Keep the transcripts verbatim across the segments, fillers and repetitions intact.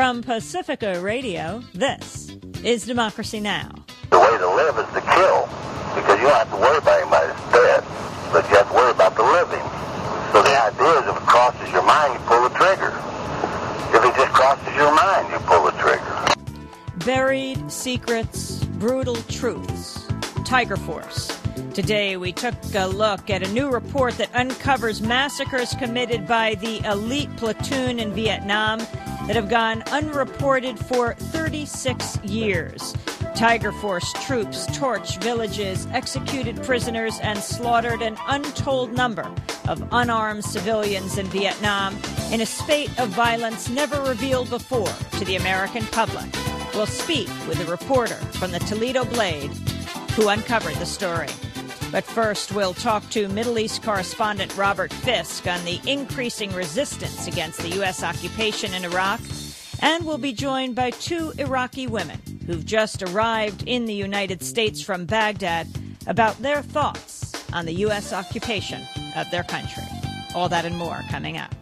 From Pacifica Radio, this is Democracy Now! The way to live is to kill, because you don't have to worry about anybody's dead, but you have to worry about the living. So the idea is if it crosses your mind, you pull the trigger. If it just crosses your mind, you pull the trigger. Buried secrets, brutal truths. Tiger Force. Today we took a look at a new report that uncovers massacres committed by the elite platoon in Vietnam that have gone unreported for thirty-six years. Tiger Force troops torched villages, executed prisoners, and slaughtered an untold number of unarmed civilians in Vietnam in a spate of violence never revealed before to the American public. We'll speak with a reporter from the Toledo Blade who uncovered the story. But first, we'll talk to Middle East correspondent Robert Fisk on the increasing resistance against the U S occupation in Iraq. And we'll be joined by two Iraqi women who've just arrived in the United States from Baghdad about their thoughts on the U S occupation of their country. All that and more coming up.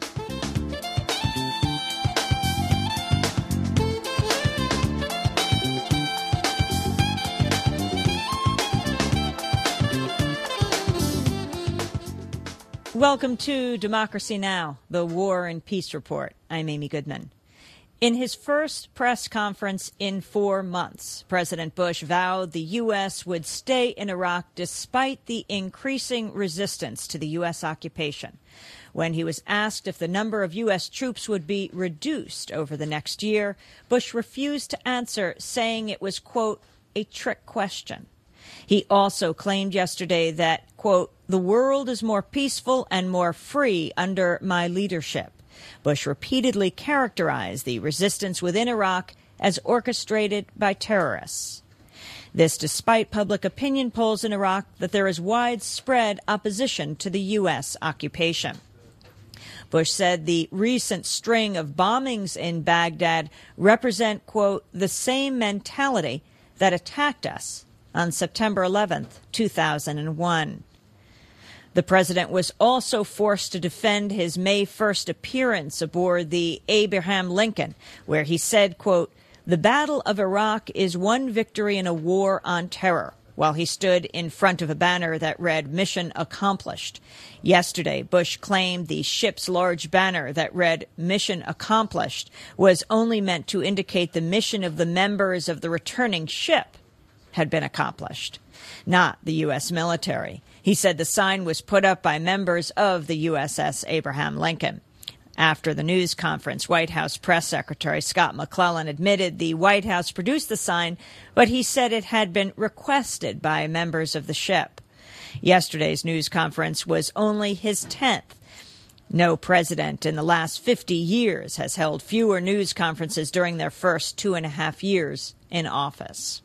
Welcome to Democracy Now!, the War and Peace Report. I'm Amy Goodman. In his first press conference in four months, President Bush vowed the U S would stay in Iraq despite the increasing resistance to the U S occupation. When he was asked if the number of U S troops would be reduced over the next year, Bush refused to answer, saying it was, quote, a trick question. He also claimed yesterday that, quote, the world is more peaceful and more free under my leadership. Bush repeatedly characterized the resistance within Iraq as orchestrated by terrorists. This despite public opinion polls in Iraq that there is widespread opposition to the U S occupation. Bush said the recent string of bombings in Baghdad represent, quote, the same mentality that attacked us on September eleventh, two thousand one. The president was also forced to defend his May first appearance aboard the Abraham Lincoln, where he said, quote, the Battle of Iraq is one victory in a war on terror, while he stood in front of a banner that read, Mission Accomplished. Yesterday, Bush claimed the ship's large banner that read, Mission Accomplished, was only meant to indicate the mission of the members of the returning ship had been accomplished, not the U S military. He said the sign was put up by members of the U S S Abraham Lincoln. After the news conference, White House Press Secretary Scott McClellan admitted the White House produced the sign, but he said it had been requested by members of the ship. Yesterday's news conference was only his tenth. No president in the last fifty years has held fewer news conferences during their first two and a half years in office.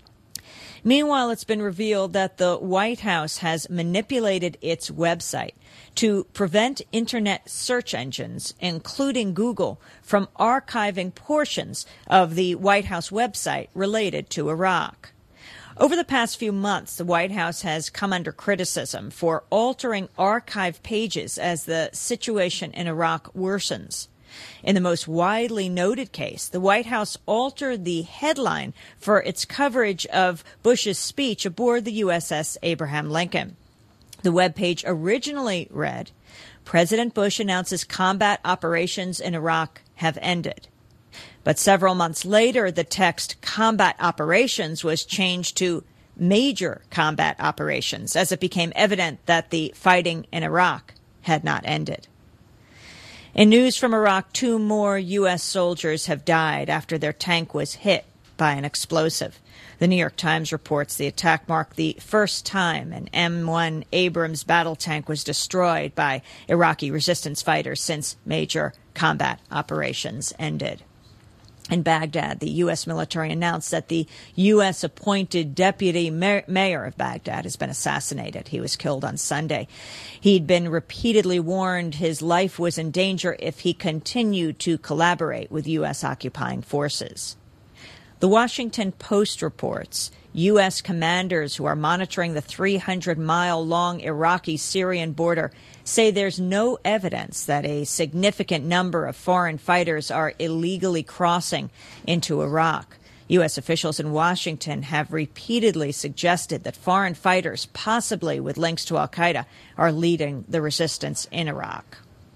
Meanwhile, it's been revealed that the White House has manipulated its website to prevent Internet search engines, including Google, from archiving portions of the White House website related to Iraq. Over the past few months, the White House has come under criticism for altering archive pages as the situation in Iraq worsens. In the most widely noted case, the White House altered the headline for its coverage of Bush's speech aboard the U S S Abraham Lincoln. The webpage originally read, President Bush announces combat operations in Iraq have ended. But several months later, the text combat operations was changed to major combat operations, as it became evident that the fighting in Iraq had not ended. In news from Iraq, two more U S soldiers have died after their tank was hit by an explosive. The New York Times reports the attack marked the first time an M one Abrams battle tank was destroyed by Iraqi resistance fighters since major combat operations ended. In Baghdad, the U S military announced that the U S-appointed deputy mayor of Baghdad has been assassinated. He was killed on Sunday. He'd been repeatedly warned his life was in danger if he continued to collaborate with U S occupying forces. The Washington Post reports U S commanders who are monitoring the three hundred mile long Iraqi-Syrian border say there's no evidence that a significant number of foreign fighters are illegally crossing into Iraq. U S officials in Washington have repeatedly suggested that foreign fighters, possibly with links to al-Qaeda, are leading the resistance in Iraq.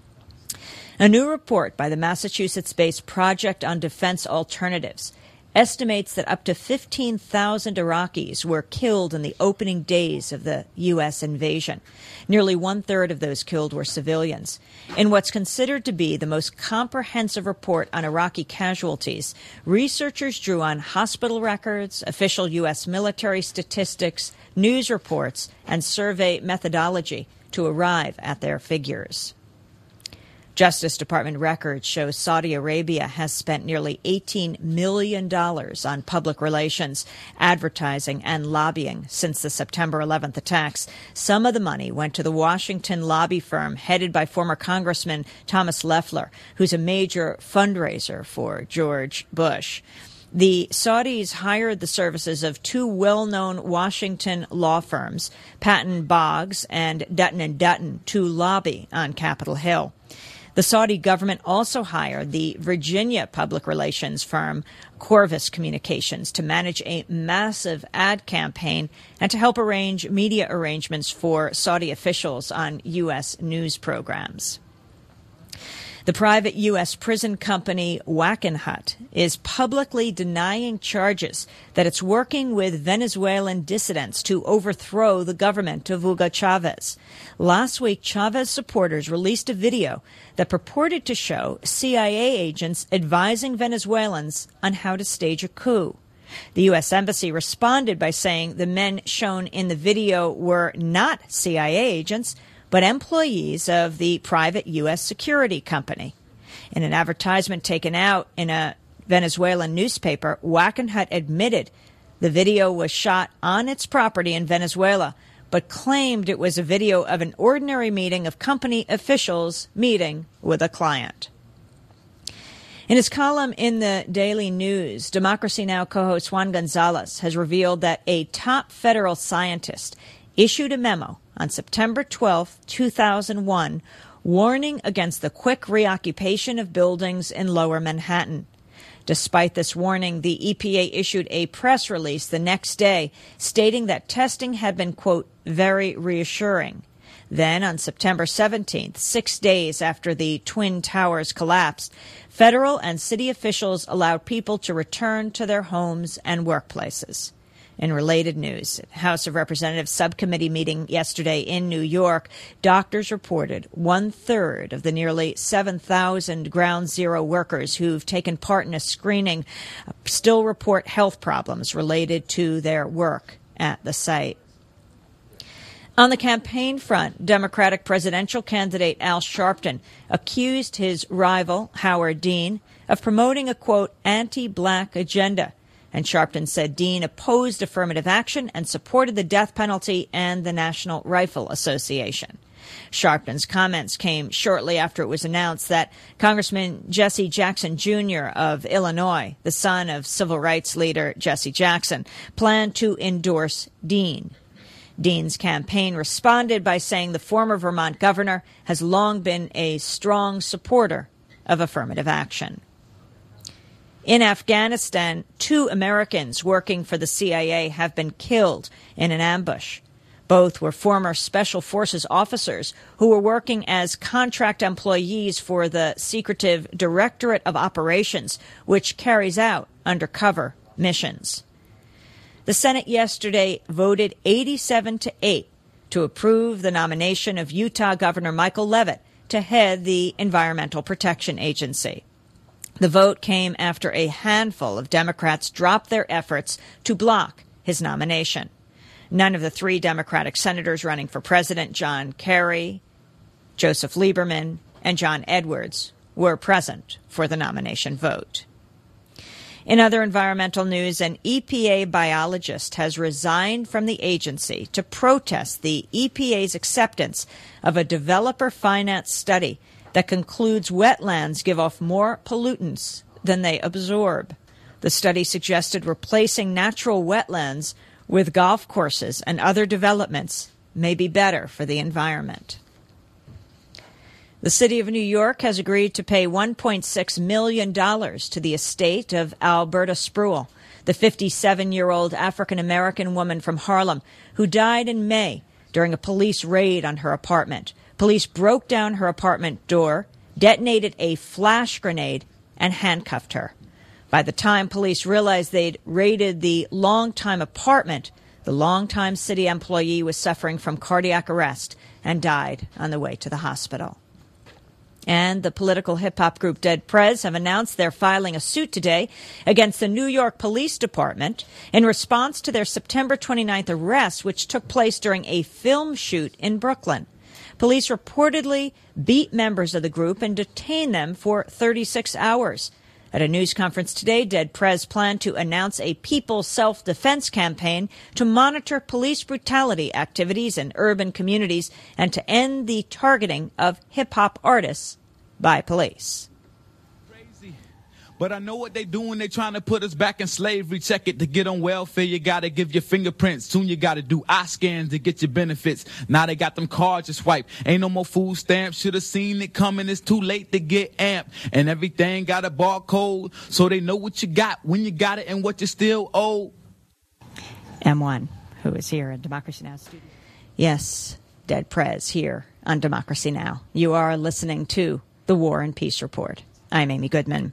A new report by the Massachusetts-based Project on Defense Alternatives estimates that up to fifteen thousand Iraqis were killed in the opening days of the U S invasion. Nearly one-third of those killed were civilians. In what's considered to be the most comprehensive report on Iraqi casualties, researchers drew on hospital records, official U S military statistics, news reports, and survey methodology to arrive at their figures. Justice Department records show Saudi Arabia has spent nearly eighteen million dollars on public relations, advertising, and lobbying since the September eleventh attacks. Some of the money went to the Washington lobby firm headed by former Congressman Thomas Leffler, who's a major fundraiser for George Bush. The Saudis hired the services of two well-known Washington law firms, Patton Boggs and Dutton and Dutton, to lobby on Capitol Hill. The Saudi government also hired the Virginia public relations firm Corvus Communications to manage a massive ad campaign and to help arrange media arrangements for Saudi officials on U S news programs. The private U S prison company Wackenhut is publicly denying charges that it's working with Venezuelan dissidents to overthrow the government of Hugo Chavez. Last week, Chavez supporters released a video that purported to show C I A agents advising Venezuelans on how to stage a coup. The U S Embassy responded by saying the men shown in the video were not C I A agents, but employees of the private U S security company. In an advertisement taken out in a Venezuelan newspaper, Wackenhut admitted the video was shot on its property in Venezuela, but claimed it was a video of an ordinary meeting of company officials meeting with a client. In his column in the Daily News, Democracy Now! Co-host Juan Gonzalez has revealed that a top federal scientist issued a memo on September twelfth, two thousand one, warning against the quick reoccupation of buildings in Lower Manhattan. Despite this warning, the E P A issued a press release the next day stating that testing had been, quote, very reassuring. Then, on September seventeenth, six days after the Twin Towers collapsed, federal and city officials allowed people to return to their homes and workplaces. In related news, House of Representatives subcommittee meeting yesterday in New York, doctors reported one-third of the nearly seven thousand Ground Zero workers who've taken part in a screening still report health problems related to their work at the site. On the campaign front, Democratic presidential candidate Al Sharpton accused his rival, Howard Dean, of promoting a, quote, anti-black agenda. And Sharpton said Dean opposed affirmative action and supported the death penalty and the National Rifle Association. Sharpton's comments came shortly after it was announced that Congressman Jesse Jackson Junior of Illinois, the son of civil rights leader Jesse Jackson, planned to endorse Dean. Dean's campaign responded by saying the former Vermont governor has long been a strong supporter of affirmative action. In Afghanistan, two Americans working for the C I A have been killed in an ambush. Both were former Special Forces officers who were working as contract employees for the secretive Directorate of Operations, which carries out undercover missions. The Senate yesterday voted eighty-seven to eight to approve the nomination of Utah Governor Michael Leavitt to head the Environmental Protection Agency. The vote came after a handful of Democrats dropped their efforts to block his nomination. None of the three Democratic senators running for president, John Kerry, Joseph Lieberman, and John Edwards, were present for the nomination vote. In other environmental news, an E P A biologist has resigned from the agency to protest the E P A's acceptance of a developer-financed study that concludes wetlands give off more pollutants than they absorb. The The study suggested replacing natural wetlands with golf courses and other developments may be better for the environment. The city of New York has agreed to pay one point six million dollars to the estate of Alberta Spruill, the fifty-seven-year-old African-American woman from Harlem who died in May during a police raid on her apartment. Police broke down her apartment door, detonated a flash grenade, and handcuffed her. By the time police realized they'd raided the longtime apartment, the longtime city employee was suffering from cardiac arrest and died on the way to the hospital. And the political hip-hop group Dead Prez have announced they're filing a suit today against the New York Police Department in response to their September twenty-ninth arrest, which took place during a film shoot in Brooklyn. Police reportedly beat members of the group and detained them for thirty-six hours. At a news conference today, Dead Prez planned to announce a people's self-defense campaign to monitor police brutality activities in urban communities and to end the targeting of hip-hop artists by police. But I know what they doing. They trying to put us back in slavery. Check it to get on welfare. You got to give your fingerprints. Soon you got to do eye scans to get your benefits. Now they got them cards to swipe. Ain't no more food stamps. Should have seen it coming. It's too late to get amped. And everything got a barcode so they know what you got, when you got it, and what you still owe. M one, who is here in Democracy Now! Studio. Yes, Dead Prez here on Democracy Now! You are listening to the War and Peace Report. I'm Amy Goodman.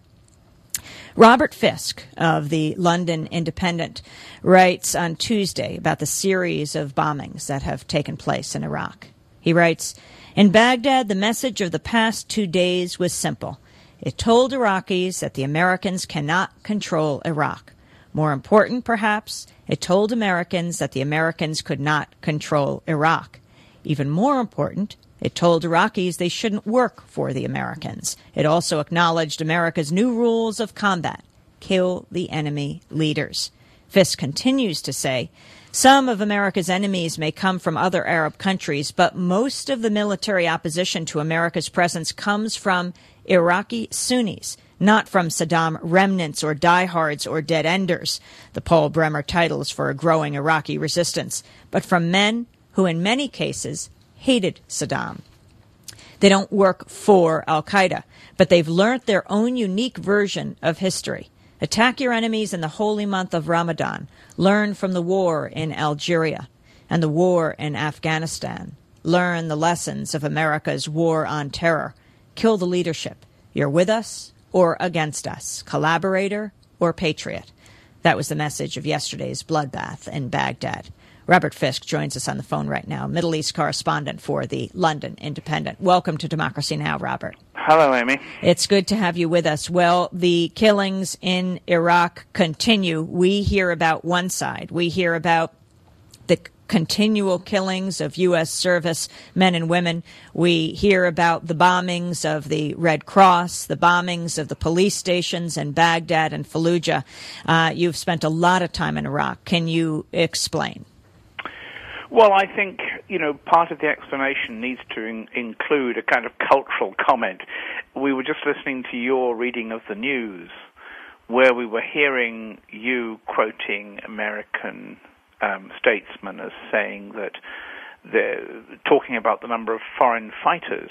Robert Fisk of the London Independent writes on Tuesday about the series of bombings that have taken place in Iraq. He writes, "In Baghdad, the message of the past two days was simple. It told Iraqis that the Americans cannot control Iraq. More important, perhaps, it told Americans that the Americans could not control Iraq. Even more important, it told Iraqis they shouldn't work for the Americans. It also acknowledged America's new rules of combat. Kill the enemy leaders." Fisk continues to say, "Some of America's enemies may come from other Arab countries, but most of the military opposition to America's presence comes from Iraqi Sunnis, not from Saddam remnants or diehards or dead-enders, the Paul Bremer titles for a growing Iraqi resistance, but from men who in many cases hated Saddam. They don't work for al-Qaeda, but they've learnt their own unique version of history. Attack your enemies in the holy month of Ramadan. Learn from the war in Algeria and the war in Afghanistan. Learn the lessons of America's war on terror. Kill the leadership. You're with us or against us, collaborator or patriot." That was the message of yesterday's bloodbath in Baghdad. Robert Fisk joins us on the phone right now, Middle East correspondent for the London Independent. Welcome to Democracy Now!, Robert. Hello, Amy. It's good to have you with us. Well, the killings in Iraq continue. We hear about one side. We hear about the continual killings of U S service men and women. We hear about the bombings of the Red Cross, the bombings of the police stations in Baghdad and Fallujah. Uh, you've spent a lot of time in Iraq. Can you explain? Well, I think, you know, part of the explanation needs to in- include a kind of cultural comment. We were just listening to your reading of the news, where we were hearing you quoting American um, statesmen as saying that they're talking about the number of foreign fighters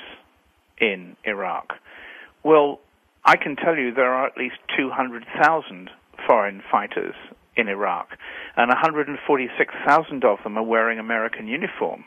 in Iraq. Well, I can tell you there are at least two hundred thousand foreign fighters in Iraq, and one hundred forty-six thousand of them are wearing American uniform.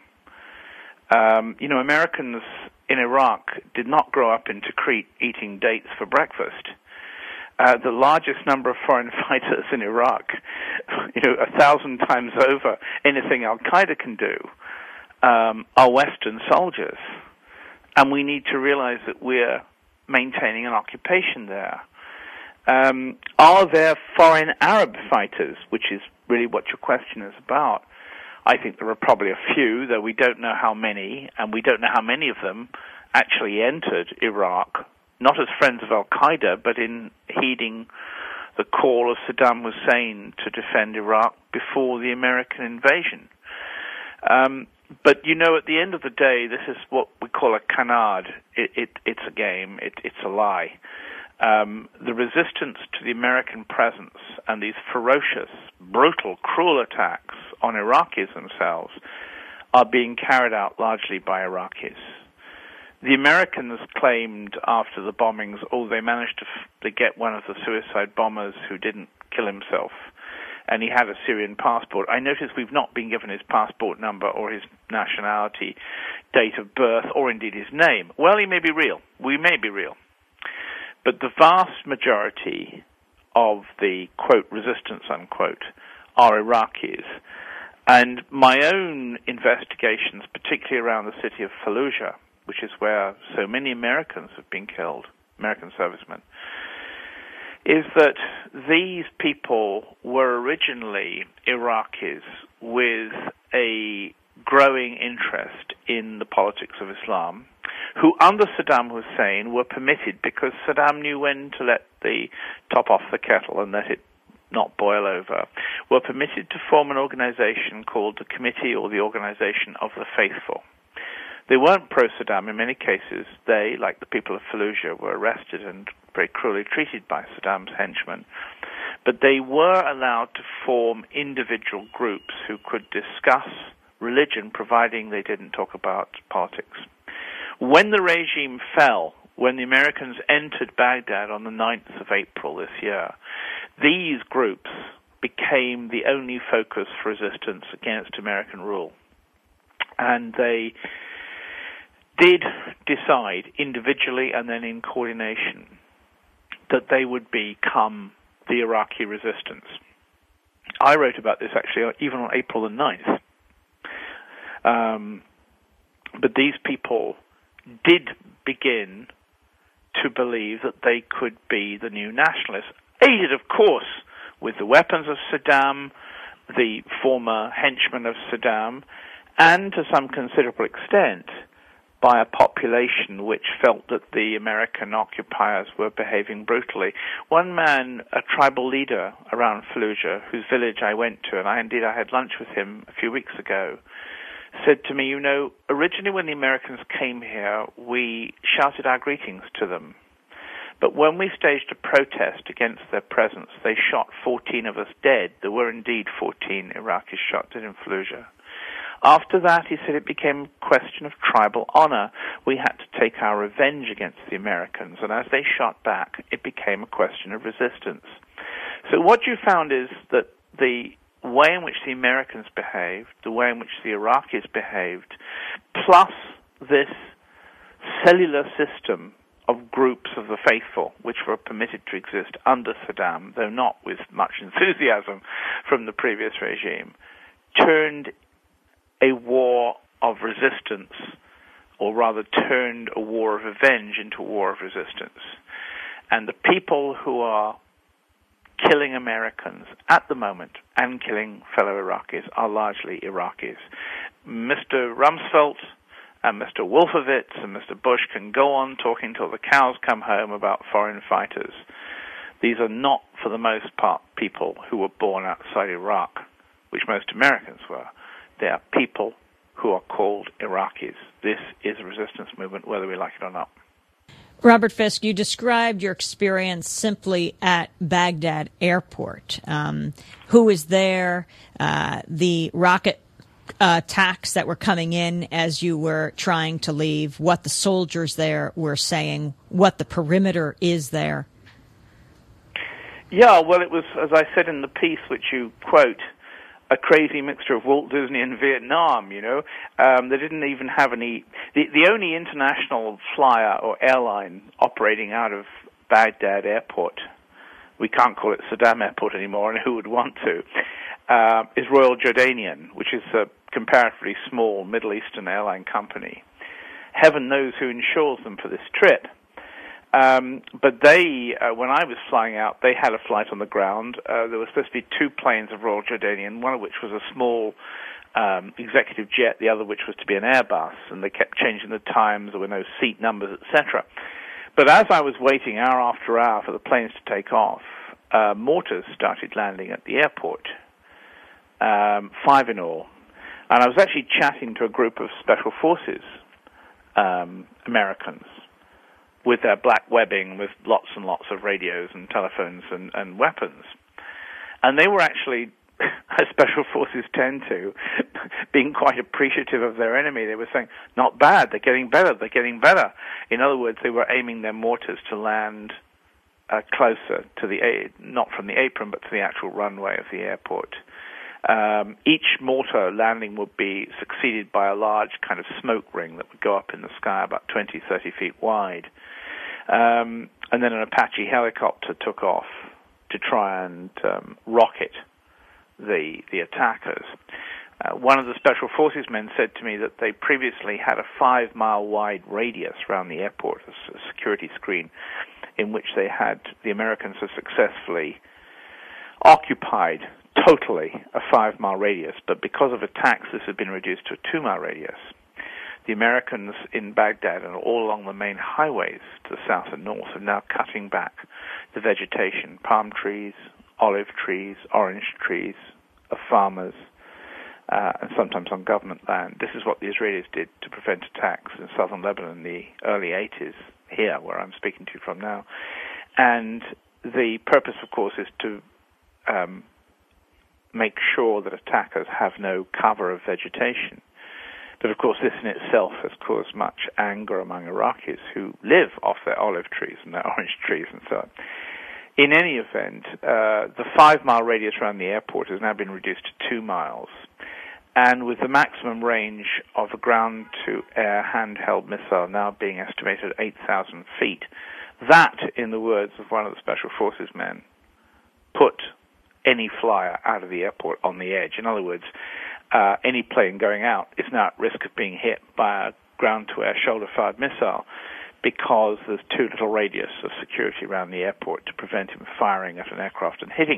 Um, you know, Americans in Iraq did not grow up in Tikrit eating dates for breakfast. Uh, the largest number of foreign fighters in Iraq, you know, a thousand times over anything al-Qaeda can do, um, are Western soldiers. And we need to realize that we're maintaining an occupation there. Um, are there foreign Arab fighters, which is really what your question is about? I think there are probably a few, though we don't know how many, and we don't know how many of them actually entered Iraq, not as friends of al-Qaeda, but in heeding the call of Saddam Hussein to defend Iraq before the American invasion. Um, but, you know, at the end of the day, this is what we call a canard. It, it, it's a game. It, it's a lie. Um, the resistance to the American presence and these ferocious, brutal, cruel attacks on Iraqis themselves are being carried out largely by Iraqis. The Americans claimed after the bombings, oh, they managed to, f- to get one of the suicide bombers who didn't kill himself, and he had a Syrian passport. I notice we've not been given his passport number or his nationality, date of birth, or indeed his name. Well, he may be real. We may be real. But the vast majority of the, quote, resistance, unquote, are Iraqis. And my own investigations, particularly around the city of Fallujah, which is where so many Americans have been killed, American servicemen, is that these people were originally Iraqis with a growing interest in the politics of Islam, who under Saddam Hussein were permitted, because Saddam knew when to let the top off the kettle and let it not boil over, were permitted to form an organization called the Committee or the Organization of the Faithful. They weren't pro-Saddam in many cases. They, like the people of Fallujah, were arrested and very cruelly treated by Saddam's henchmen. But they were allowed to form individual groups who could discuss religion, providing they didn't talk about politics. When the regime fell, when the Americans entered Baghdad on the ninth of April this year, these groups became the only focus for resistance against American rule. And they did decide individually and then in coordination that they would become the Iraqi resistance. I wrote about this actually even on April the ninth. Um, but these people did begin to believe that they could be the new nationalists, aided, of course, with the weapons of Saddam, the former henchmen of Saddam, and to some considerable extent by a population which felt that the American occupiers were behaving brutally. One man, a tribal leader around Fallujah, whose village I went to, and I indeed I had lunch with him a few weeks ago, said to me, you know, originally when the Americans came here, we shouted our greetings to them. But when we staged a protest against their presence, they shot fourteen of us dead. There were indeed fourteen Iraqis shot dead in Fallujah. After that, he said, it became a question of tribal honor. We had to take our revenge against the Americans, and as they shot back, it became a question of resistance. So what you found is that the way in which the Americans behaved, the way in which the Iraqis behaved, plus this cellular system of groups of the faithful, which were permitted to exist under Saddam, though not with much enthusiasm from the previous regime, turned a war of resistance, or rather turned a war of revenge into a war of resistance. And the people who are killing Americans at the moment and killing fellow Iraqis are largely Iraqis. Mister Rumsfeld and Mister Wolfowitz and Mister Bush can go on talking till the cows come home about foreign fighters. These are not, for the most part, people who were born outside Iraq, which most Americans were. They are people who are called Iraqis. This is a resistance movement, whether we like it or not. Robert Fisk, you described your experience simply at Baghdad Airport. Um, who was there, uh, the rocket uh, attacks that were coming in as you were trying to leave, what the soldiers there were saying, what the perimeter is there? Yeah, well, it was, as I said in the piece which you quote, a crazy mixture of Walt Disney and Vietnam, you know. Um, they didn't even have any... The, the only international flyer or airline operating out of Baghdad Airport, we can't call it Saddam Airport anymore, and who would want to, uh, is Royal Jordanian, which is a comparatively small Middle Eastern airline company. Heaven knows who insures them for this trip. Um, but they, uh, when I was flying out, they had a flight on the ground. Uh, there were supposed to be two planes of Royal Jordanian, one of which was a small um, executive jet, the other which was to be an Airbus, and they kept changing the times, there were no seat numbers, et cetera. But as I was waiting hour after hour for the planes to take off, uh, mortars started landing at the airport, um, five in all. And I was actually chatting to a group of Special Forces um, Americans, with their black webbing, with lots and lots of radios and telephones and, and weapons. And they were actually, as special forces tend to, being quite appreciative of their enemy. They were saying, not bad, they're getting better, they're getting better. In other words, they were aiming their mortars to land uh, closer to the, not from the apron, but to the actual runway of the airport. Um, each mortar landing would be succeeded by a large kind of smoke ring that would go up in the sky about twenty, thirty feet wide. Um, and then an Apache helicopter took off to try and um, rocket the the attackers. Uh, one of the Special Forces men said to me that they previously had a five-mile wide radius around the airport, a security screen, in which they had, the Americans have successfully occupied totally a five-mile radius, but because of attacks, this had been reduced to a two-mile radius. The Americans in Baghdad and all along the main highways to the south and north are now cutting back the vegetation, palm trees, olive trees, orange trees of farmers, uh, and sometimes on government land. This is what the Israelis did to prevent attacks in southern Lebanon in the early eighties, here, where I'm speaking to you from now. And the purpose, of course, is to um, make sure that attackers have no cover of vegetation. But, of course, this in itself has caused much anger among Iraqis who live off their olive trees and their orange trees and so on. In any event, uh, the five-mile radius around the airport has now been reduced to two miles. And with the maximum range of a ground-to-air handheld missile now being estimated at eight thousand feet, that, in the words of one of the Special Forces men, put any flyer out of the airport on the edge. In other words, uh, any plane going out is now at risk of being hit by a ground-to-air shoulder-fired missile because there's too little radius of security around the airport to prevent him firing at an aircraft and hitting.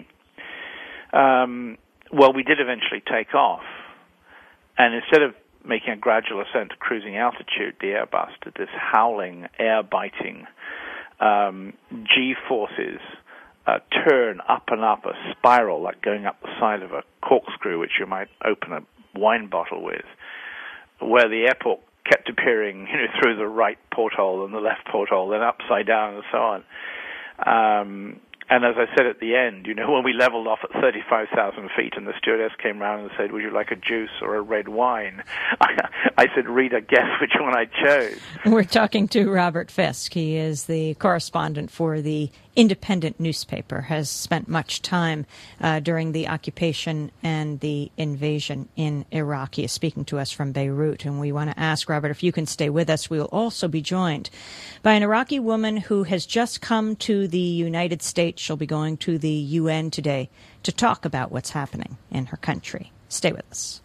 Um, well, we did eventually take off, and instead of making a gradual ascent to cruising altitude, the Airbus did this howling, air-biting um, G-forces Uh, turn up and up a spiral, like going up the side of a corkscrew, which you might open a wine bottle with, where the airport kept appearing, you know, through the right porthole and the left porthole, then upside down and so on. Um, and as I said at the end, you know, when we leveled off at thirty-five thousand feet and the stewardess came around and said, would you like a juice or a red wine? I, I said, Rita, guess which one I chose. We're talking to Robert Fisk. He is the correspondent for the Independent newspaper, has spent much time uh, during the occupation and the invasion in Iraq. He is speaking to us from Beirut, and we want to ask, Robert, if you can stay with us. We will also be joined by an Iraqi woman who has just come to the United States. She'll be going to the U N today to talk about what's happening in her country. Stay with us.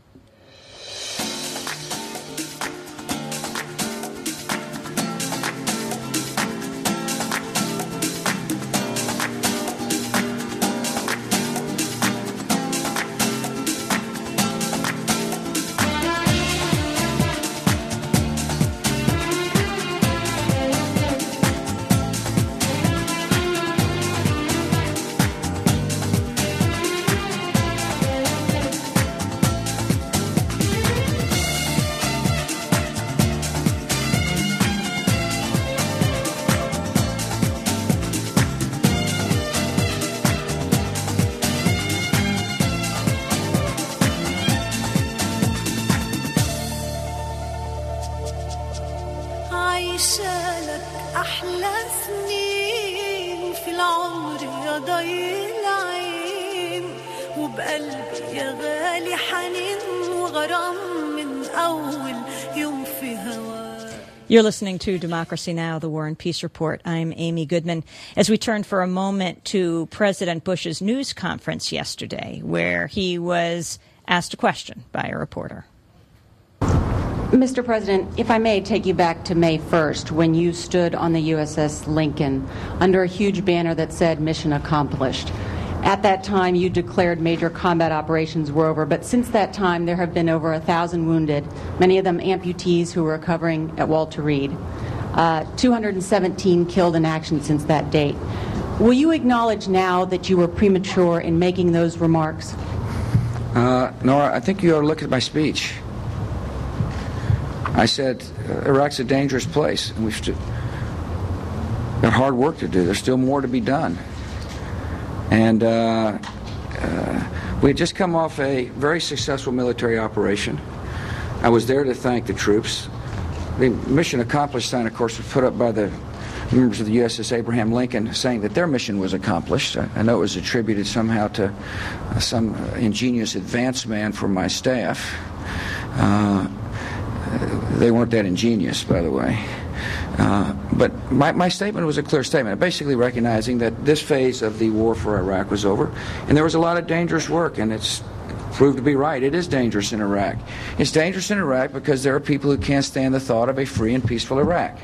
You're listening to Democracy Now!, the War and Peace Report. I'm Amy Goodman. As we turn for a moment to President Bush's news conference yesterday, where he was asked a question by a reporter. Mister President, if I may take you back to May first, when you stood on the U S S Lincoln under a huge banner that said "Mission Accomplished." At that time, you declared major combat operations were over, but since that time, there have been over a thousand wounded, many of them amputees who are recovering at Walter Reed. Uh, two hundred seventeen killed in action since that date. Will you acknowledge now that you were premature in making those remarks? Uh, Nora, I think you ought to look at my speech. I said uh, Iraq's a dangerous place, and we've st- got hard work to do. There's still more to be done. And uh, uh, we had just come off a very successful military operation. I was there to thank the troops. The mission accomplished sign, of course, was put up by the members of the U S S Abraham Lincoln, saying that their mission was accomplished. I, I know it was attributed somehow to uh, some ingenious advance man from my staff. Uh, they weren't that ingenious, by the way. Uh, but my, my statement was a clear statement, basically recognizing that this phase of the war for Iraq was over, and there was a lot of dangerous work, and it's proved to be right. It is dangerous in Iraq. It's dangerous in Iraq because there are people who can't stand the thought of a free and peaceful Iraq.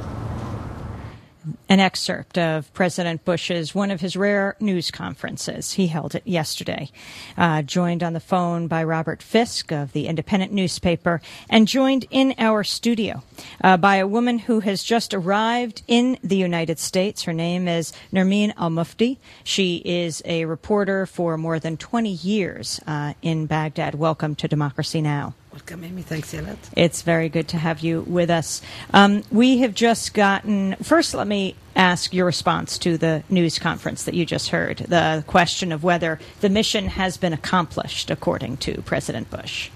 An excerpt of President Bush's, one of his rare news conferences. He held it yesterday. Uh, joined on the phone by Robert Fisk of the Independent newspaper, and joined in our studio uh, by a woman who has just arrived in the United States. Her name is Nermeen Al-Mufti. She is a reporter for more than twenty years uh, in Baghdad. Welcome to Democracy Now! Welcome, Amy. Thanks a lot. It's very good to have you with us. Um, we have just gotten... First, let me ask your response to the news conference that you just heard, the question of whether the mission has been accomplished, according to President Bush.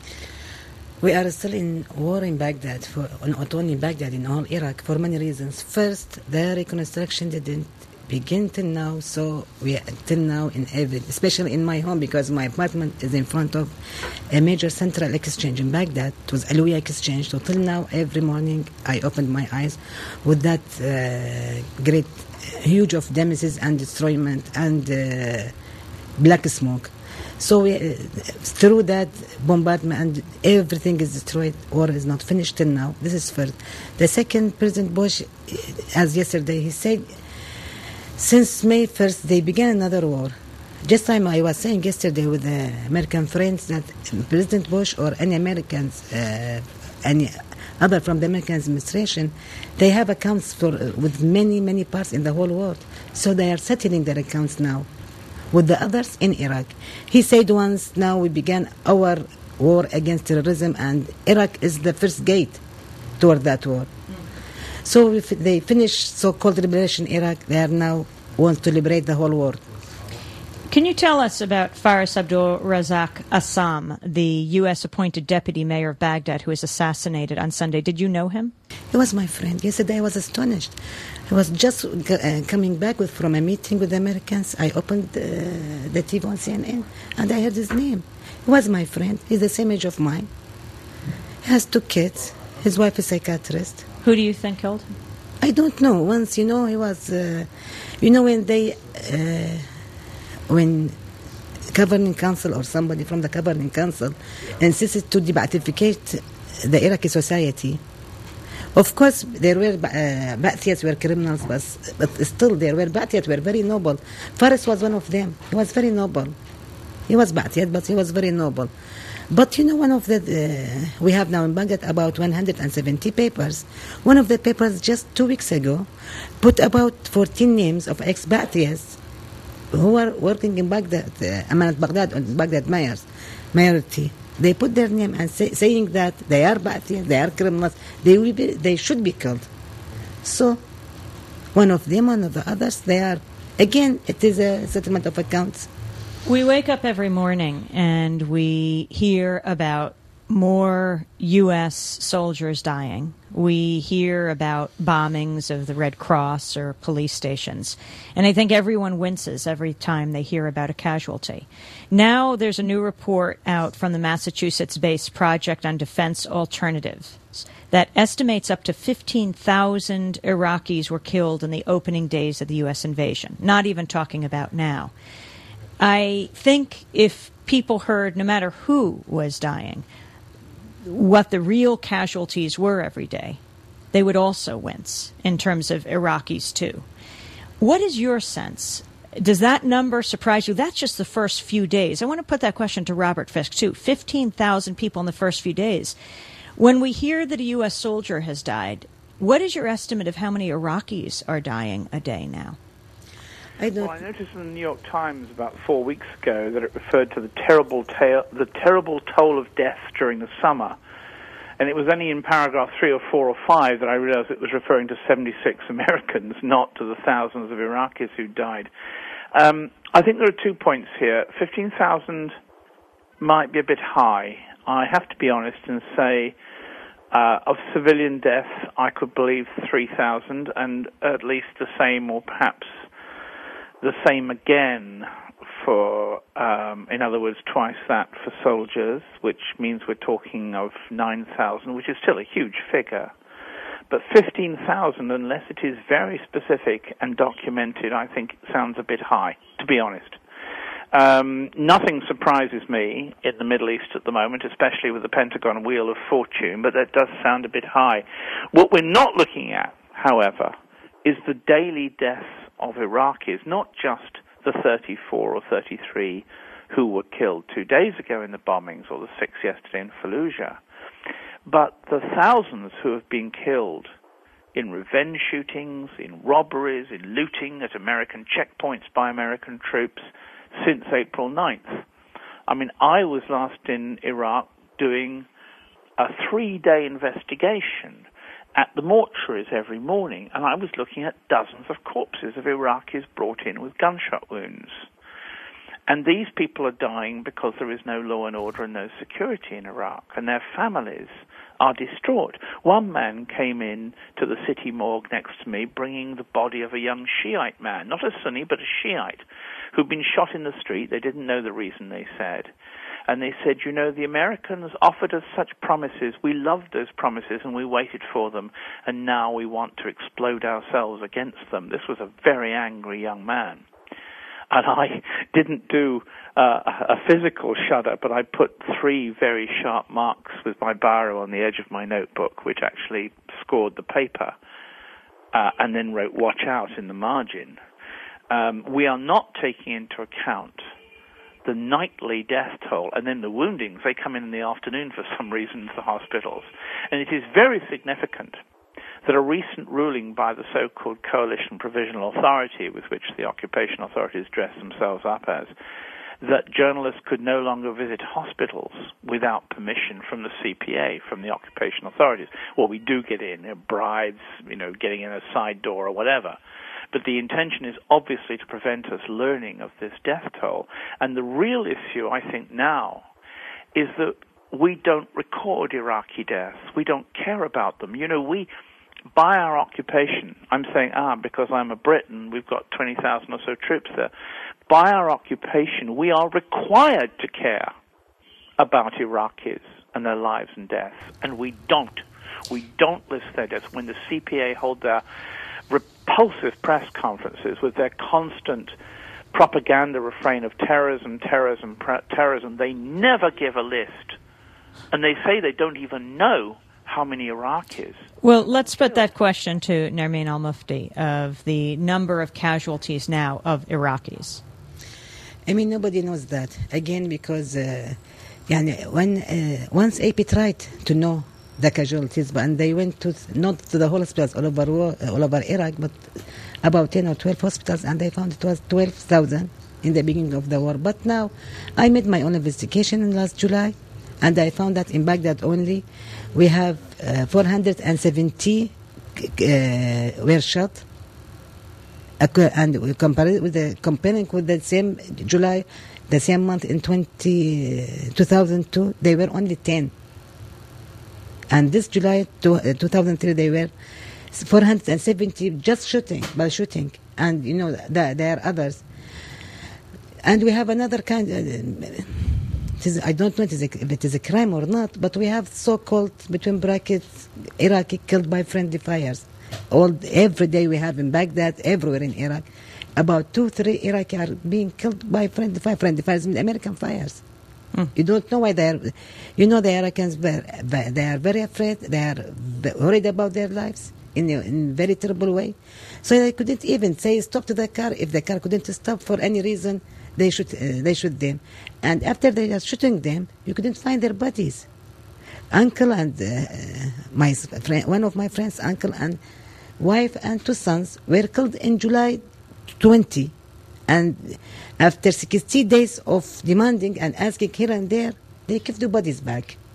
We are still in war in Baghdad, for, not only in Baghdad, in all Iraq, for many reasons. First, the reconstruction didn't begin till now, so we till now in every, especially in my home, because my apartment is in front of a major central exchange in Baghdad. It was Alawiyah Exchange. So till now, every morning I opened my eyes with that uh, great, huge of damages and destroyment and uh, black smoke. So we, uh, through that bombardment and everything is destroyed. War is not finished till now. This is first. The second, President Bush, as yesterday he said, since May first, they began another war. Just time I was saying yesterday with the American friends that President Bush or any Americans, uh, any other from the American administration, they have accounts for uh, with many, many parts in the whole world. So they are settling their accounts now with the others in Iraq. He said once, now we began our war against terrorism, and Iraq is the first gate toward that war. So if they finish so-called liberation Iraq, they are now want to liberate the whole world. Can you tell us about Faris Abdul Razak Assam, the U S appointed deputy mayor of Baghdad who was assassinated on Sunday? Did you know him? He was my friend. Yesterday I was astonished. I was just uh, coming back with, from a meeting with the Americans. I opened uh, the T V on C N N and I heard his name. He was my friend. He's the same age of mine. He has two kids. His wife is a psychiatrist. Who do you think killed him? I don't know. Once, you know, he was, uh, you know, when they, uh, when governing council or somebody from the governing council insisted to debaatificate the Iraqi society. Of course, there were uh, Ba'athiyats were criminals, but, but still there were Ba'athiyats were very noble. Faris was one of them. He was very noble. He was Ba'athiyat, but he was very noble. But you know, one of the, uh, we have now in Baghdad about one hundred seventy papers. One of the papers just two weeks ago put about fourteen names of ex-Ba'athiyats who are working in Baghdad, uh, Amanat Baghdad, or Baghdad mayors, mayority. They put their name and say, saying that they are Ba'athiyats, they are criminals, they will be, they should be killed. So, one of them, one of the others, they are, again, it is a settlement of accounts. We wake up every morning and we hear about more U S soldiers dying. We hear about bombings of the Red Cross or police stations. And I think everyone winces every time they hear about a casualty. Now there's a new report out from the Massachusetts-based Project on Defense Alternatives that estimates up to fifteen thousand Iraqis were killed in the opening days of the U S invasion, not even talking about now. I think if people heard, no matter who was dying, what the real casualties were every day, they would also wince in terms of Iraqis too. What is your sense? Does that number surprise you? That's just the first few days. I want to put that question to Robert Fisk too. fifteen thousand people in the first few days. When we hear that a U S soldier has died, what is your estimate of how many Iraqis are dying a day now? I don't. Well, I noticed in the New York Times about four weeks ago that it referred to the terrible tale, the terrible toll of deaths during the summer, And it was only in paragraph three or four or five that I realized it was referring to seventy-six Americans, not to the thousands of Iraqis who died. Um, I think there are two points here. fifteen thousand might be a bit high. I have to be honest and say uh, of civilian deaths, I could believe three thousand, and at least the same or perhaps the same again for, um, in other words, twice that for soldiers, which means we're talking of nine thousand, which is still a huge figure. But fifteen thousand, unless it is very specific and documented, I think sounds a bit high, to be honest. Um, nothing surprises me in the Middle East at the moment, especially with the Pentagon Wheel of Fortune, but that does sound a bit high. What we're not looking at, however, is the daily deaths of Iraqis, not just the thirty-four or thirty-three who were killed two days ago in the bombings, or the six yesterday in Fallujah, but the thousands who have been killed in revenge shootings, in robberies, in looting at American checkpoints by American troops since April ninth. I mean, I was last in Iraq doing a three-day investigation at the mortuaries every morning, and I was looking at dozens of corpses of Iraqis brought in with gunshot wounds. And these people are dying because there is no law and order and no security in Iraq, and their families are distraught. One man came in to the city morgue next to me bringing the body of a young Shiite man, not a Sunni, but a Shiite, who'd been shot in the street. They didn't know the reason, they said. And they said, you know, the Americans offered us such promises. We loved those promises and we waited for them, and now we want to explode ourselves against them. This was a very angry young man. And I didn't do uh, a physical shudder, but I put three very sharp marks with my biro on the edge of my notebook, which actually scored the paper, uh, and then wrote "watch out" in the margin. Um, we are not taking into account the nightly death toll, and then the woundings. They come in in the afternoon for some reason to the hospitals. And it is very significant that a recent ruling by the so-called Coalition Provisional Authority, with which the occupation authorities dress themselves up as, that journalists could no longer visit hospitals without permission from the C P A, from the occupation authorities. Well, we do get in, you know, bribes, you know, getting in a side door or whatever. But the intention is obviously to prevent us learning of this death toll. And the real issue, I think, now is that we don't record Iraqi deaths. We don't care about them. You know, we, by our occupation, I'm saying, ah, because I'm a Brit and we've got twenty thousand or so troops there, by our occupation, we are required to care about Iraqis and their lives and deaths, and we don't. We don't list their deaths. When the C P A hold their repulsive press conferences with their constant propaganda refrain of terrorism, terrorism, terrorism, they never give a list. And they say they don't even know how many Iraqis. Well, let's put that question to Nermeen Al-Mufti of the number of casualties now of Iraqis. I mean, nobody knows that. Again, because uh, يعني, when, uh, once A P tried to know the casualties, but and they went to, not to the whole hospitals all over, war, all over Iraq, but about ten or twelve hospitals, and they found it was twelve thousand in the beginning of the war. But now, I made my own investigation in last July, and I found that in Baghdad only, we have uh, four hundred seventy uh, were shot, and we compare it with the, comparing with the same July, the same month in twenty, two thousand two, they were only ten. And this July two thousand three, they were four hundred seventy just shooting, by shooting. And, you know, there, there are others. And we have another kind, uh, it is, I don't know if it is a crime or not, but we have so-called, between brackets, Iraqi killed by friendly fires. All Every day we have in Baghdad, everywhere in Iraq, about two, three Iraqi are being killed by friendly fire. Friendly fires mean American fires. Mm. You don't know why they are. You know the Iraqis, they are very afraid. They are worried about their lives in a in very terrible way. So they couldn't even say stop to the car. If the car couldn't stop for any reason, they shoot. Uh, they shoot them. And after they are shooting them, you couldn't find their bodies. Uncle and uh, my friend, one of my friends' uncle and wife and two sons were killed in July twentieth. And after sixty days of demanding and asking here and there, they give the bodies back.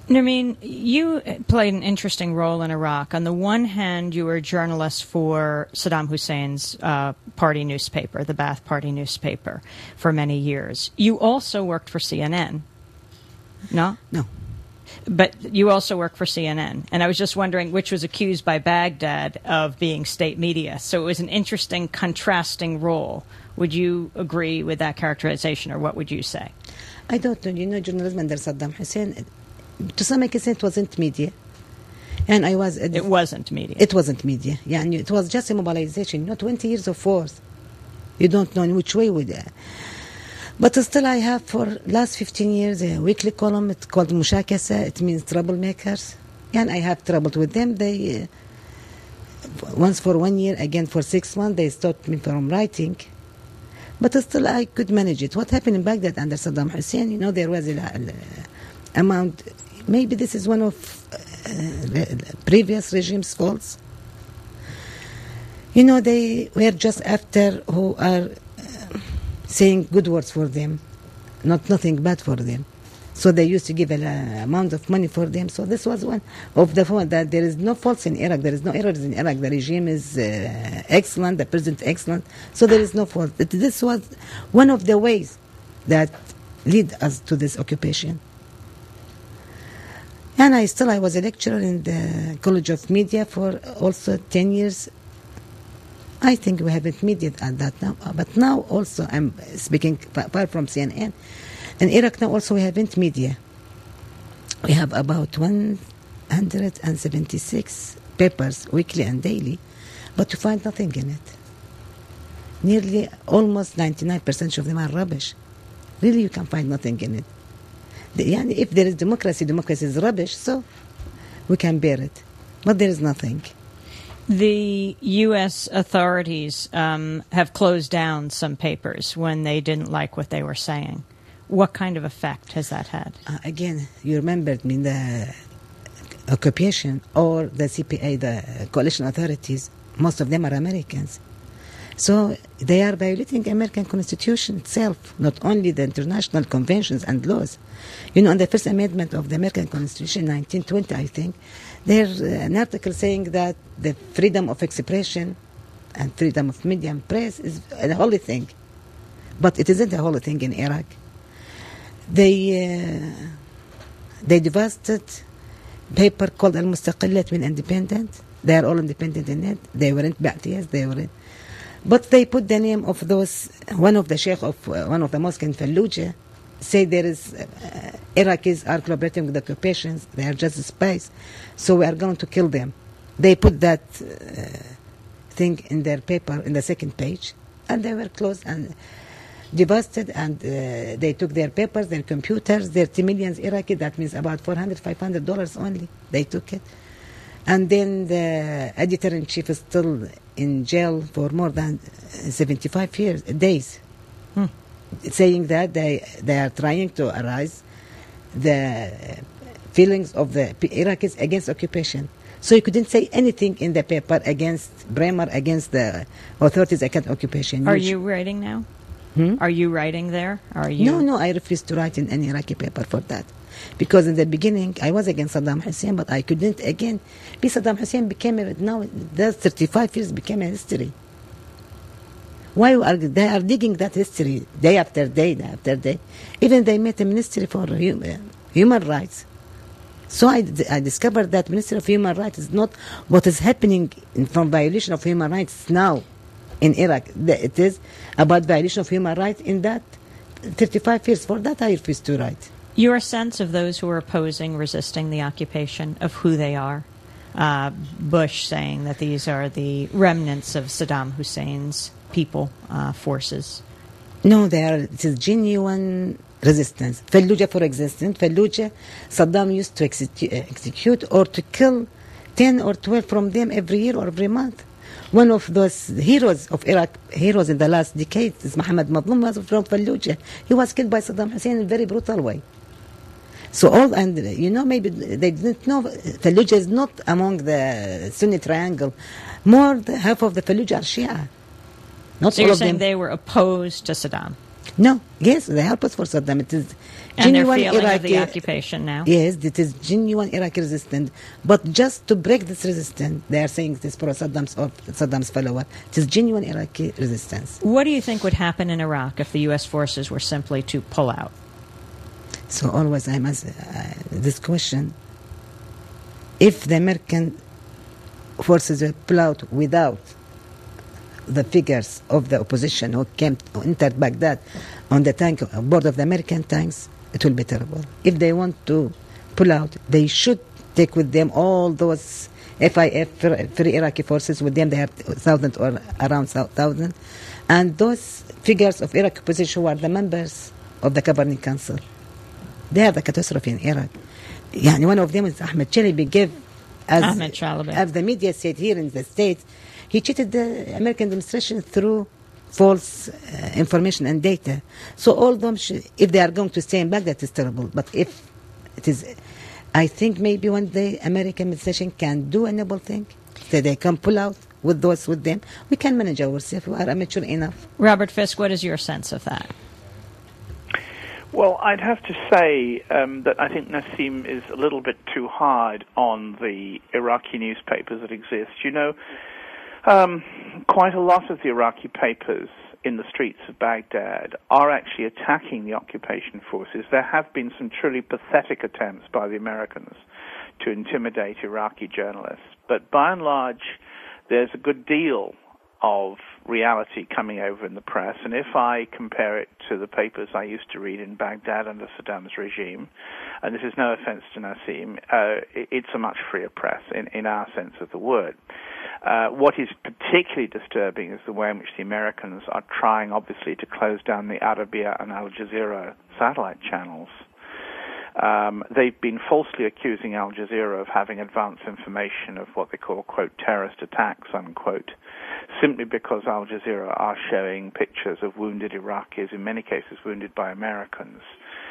Nermeen, you played an interesting role in Iraq. On the one hand, you were a journalist for Saddam Hussein's uh, party newspaper, the Ba'ath Party newspaper, for many years. You also worked for C N N. No? No. But you also work for C N N, and I was just wondering, which was accused by Baghdad of being state media. So it was an interesting, contrasting role. Would you agree with that characterization, or what would you say? I don't know. You know, journalism under Saddam Hussein, to some extent, it wasn't media. And I was... It wasn't media. It wasn't media. Yeah, and it was just a mobilization. You know, twenty years of wars. You don't know in which way would... Uh, But still, I have for last fifteen years a weekly column. It's called Mushakasa. It means troublemakers. And I have troubled with them. They uh, once for one year, again for six months, they stopped me from writing. But still, I could manage it. What happened in Baghdad under Saddam Hussein? You know, there was a uh, amount. Maybe this is one of uh, previous regime's faults. You know, they were just after who are saying good words for them, not nothing bad for them. So they used to give an uh, amount of money for them. So this was one of the fault that there is no faults in Iraq. There is no errors in Iraq. The regime is uh, excellent. The president excellent. So there is no fault. This was one of the ways that lead us to this occupation. And I still I was a lecturer in the College of Media for also ten years. I think we haven't mediated at that now. But now also, I'm speaking apart from C N N. In Iraq now also we haven't media. We have about one hundred seventy-six papers, weekly and daily, but you find nothing in it. Nearly almost ninety-nine percent of them are rubbish. Really, you can find nothing in it. The, yani, if there is democracy, democracy is rubbish, so we can bear it. But there is nothing. The U S authorities um, have closed down some papers when they didn't like what they were saying. What kind of effect has that had? Uh, again, you remembered me, the occupation or the C P A, the coalition authorities, most of them are Americans. So they are violating American Constitution itself, not only the international conventions and laws. You know, on the First Amendment of the American Constitution, nineteen twenty, I think, there's an article saying that the freedom of expression and freedom of media and press is a holy thing. But it isn't a holy thing in Iraq. They, uh, they devastated paper called Al-Mustaqillat min Independent. They are all independent in it. They weren't Ba'athiyas, they weren't. But they put the name of those, one of the sheikh of uh, one of the mosques in Fallujah, say there is, uh, Iraqis are collaborating with the occupations, they are just spies, so we are going to kill them. They put that uh, thing in their paper, in the second page, and they were closed and devastated, and uh, they took their papers, their computers, their two millions Iraqi, that means about four hundred, five hundred dollars only, they took it. And then the editor-in-chief is still in jail for more than seventy-five years, days, hmm. saying that they, they are trying to arouse the feelings of the Iraqis against occupation. So you couldn't say anything in the paper against Bremer, against the authorities against occupation. Are you writing now? Hmm? Are you writing there? Are you? No, no, I refuse to write in any Iraqi paper for that. Because in the beginning, I was against Saddam Hussein, but I couldn't again. Be Saddam Hussein became, a, now, that thirty-five years became a history. Why are they are digging that history day after day, day after day? Even they made a ministry for human, human rights. So I, I discovered that Ministry of Human Rights is not what is happening in, from violation of human rights now in Iraq. It is about violation of human rights in that thirty-five years. For that, I refuse to write. Your sense of those who are opposing, resisting the occupation, of who they are? Uh, Bush saying that these are the remnants of Saddam Hussein's people, uh, forces. No, they are, it is genuine resistance. Fallujah, for example, Fallujah, Saddam used to execute, execute or to kill ten or twelve from them every year or every month. One of those heroes of Iraq, heroes in the last decade, is Mohammed Madlum, was from Fallujah. He was killed by Saddam Hussein in a very brutal way. So all, and you know, maybe they didn't know, Fallujah is not among the Sunni triangle. More, the, half of the Fallujah are Shia. Not so all you're of saying them. they were opposed to Saddam? No, yes, they help us for Saddam. It is and they're genuine feeling Iraqi of the occupation now. Yes, it is genuine Iraqi resistance. But just to break this resistance, they are saying it is for Saddam's or Saddam's follower. It is genuine Iraqi resistance. What do you think would happen in Iraq if the U S forces were simply to pull out? So always I must uh, this question: if the American forces were pull out without the figures of the opposition who came who entered Baghdad on the tank board of the American tanks, it will be terrible. If they want to pull out, they should take with them all those F I F, Free Iraqi Forces. With them, they have thousand or around thousand, and those figures of Iraqi opposition who are the members of the Governing Council. They have a catastrophe in Iraq. Yani one of them is Ahmed Chalabi gave, as, Ahmed Chalabi. as the media said here in the States, he cheated the American administration through false uh, information and data. So all of them, should, if they are going to stay in Baghdad, it's terrible. But if it is, I think maybe one day American administration can do a noble thing, that they can pull out with those with them. We can manage ourselves. We are amateur enough. Robert Fisk, what is your sense of that? Well, I'd have to say um, that I think Nassim is a little bit too hard on the Iraqi newspapers that exist. You know, um, quite a lot of the Iraqi papers in the streets of Baghdad are actually attacking the occupation forces. There have been some truly pathetic attempts by the Americans to intimidate Iraqi journalists, but by and large, there's a good deal of reality coming over in the press, and if I compare it to the papers I used to read in Baghdad under Saddam's regime, and this is no offense to Nassim, uh, it's a much freer press in, in our sense of the word. Uh, what is particularly disturbing is the way in which the Americans are trying, obviously, to close down the Arabiya and Al Jazeera satellite channels. Um, they've been falsely accusing Al Jazeera of having advanced information of what they call, quote, terrorist attacks, unquote, simply because Al Jazeera are showing pictures of wounded Iraqis, in many cases wounded by Americans.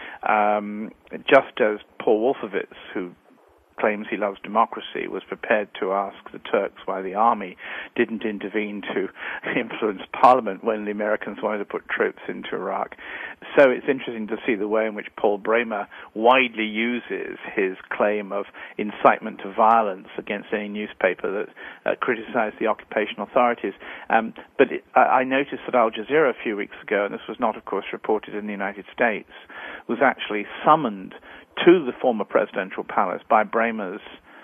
Um, just as Paul Wolfowitz, who claims he loves democracy, was prepared to ask the Turks why the army didn't intervene to influence parliament when the Americans wanted to put troops into Iraq. So it's interesting to see the way in which Paul Bremer widely uses his claim of incitement to violence against any newspaper that uh, criticized the occupation authorities. Um, but it, I, I noticed that Al Jazeera a few weeks ago, and this was not, of course, reported in the United States, was actually summoned to the former presidential palace by Bremer's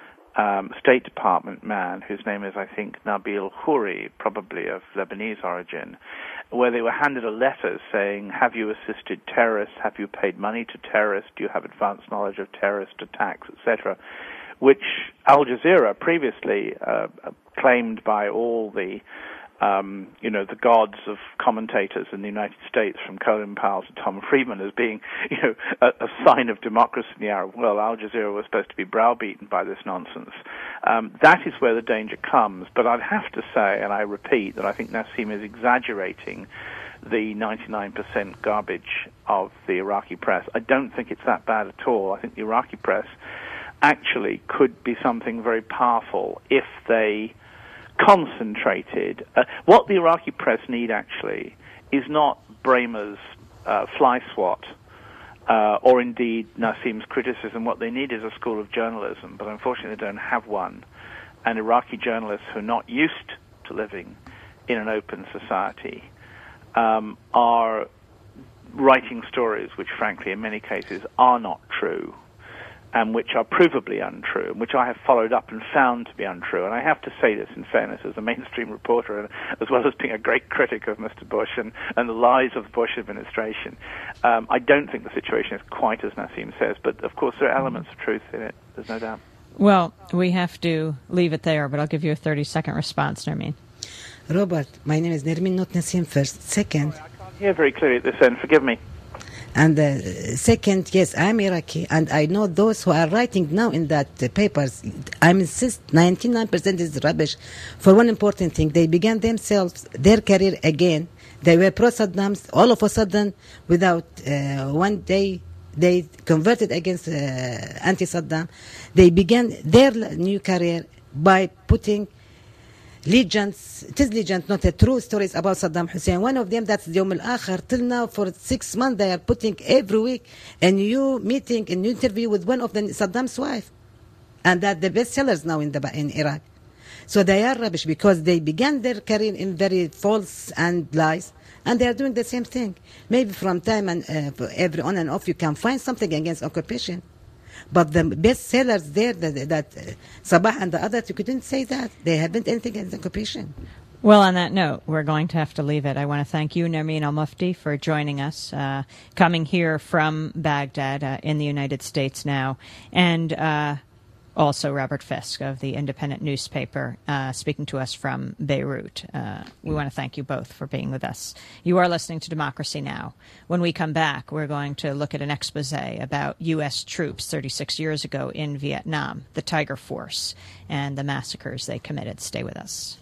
um, State Department man, whose name is, I think, Nabil Khouri, probably of Lebanese origin, where they were handed a letter saying, have you assisted terrorists, have you paid money to terrorists, do you have advanced knowledge of terrorist attacks, et cetera, which Al Jazeera previously uh, claimed by all the Um, you know, the gods of commentators in the United States, from Colin Powell to Tom Friedman, as being, you know, a, a sign of democracy in the Arab world. Al Jazeera was supposed to be browbeaten by this nonsense. Um, that is where the danger comes. But I'd have to say, and I repeat, that I think Nassim is exaggerating the ninety-nine percent garbage of the Iraqi press. I don't think it's that bad at all. I think the Iraqi press actually could be something very powerful if they concentrated. Uh, what the Iraqi press need, actually, is not Bremer's uh, fly swat uh, or indeed Nassim's criticism. What they need is a school of journalism, but unfortunately they don't have one. And Iraqi journalists who are not used to living in an open society um, are writing stories which, frankly, in many cases are not true, and which are provably untrue, which I have followed up and found to be untrue. And I have to say this in fairness as a mainstream reporter, and as well as being a great critic of Mister Bush and, and the lies of the Bush administration. Um, I don't think the situation is quite as Nassim says, but of course there are elements of truth in it, there's no doubt. Well, we have to leave it there, but I'll give you a thirty-second response, Nermeen. Robert, my name is Nermeen, not Nassim first. Second. Sorry, I can't hear very clearly at this end, forgive me. And uh, second, yes, I'm Iraqi, and I know those who are writing now in that uh, papers. I insist, ninety-nine percent is rubbish. For one important thing, they began themselves, their career again. They were pro-Saddam. All of a sudden, without uh, one day, they converted against uh, anti-Saddam. They began their new career by putting legends, it is legend, not a true stories about Saddam Hussein. One of them, that's Yom Al-Akhir. Till now, for six months, they are putting every week a new meeting, a new interview with one of the Saddam's wife. And that the best sellers now in the in Iraq. So they are rubbish because they began their career in very false and lies. And they are doing the same thing. Maybe from time and uh, every on and off, you can find something against occupation. But the best sellers there, that, that uh, Sabah and the others, you couldn't say that. They haven't anything against occupation. Well, on that note, we're going to have to leave it. I want to thank you, Nermeen Al-Mufti, for joining us, uh, coming here from Baghdad uh, in the United States now, and uh, also Robert Fisk of the Independent newspaper, uh, speaking to us from Beirut. Uh, we want to thank you both for being with us. You are listening to Democracy Now! When we come back, we're going to look at an expose about U S troops thirty-six years ago in Vietnam, the Tiger Force, and the massacres they committed. Stay with us.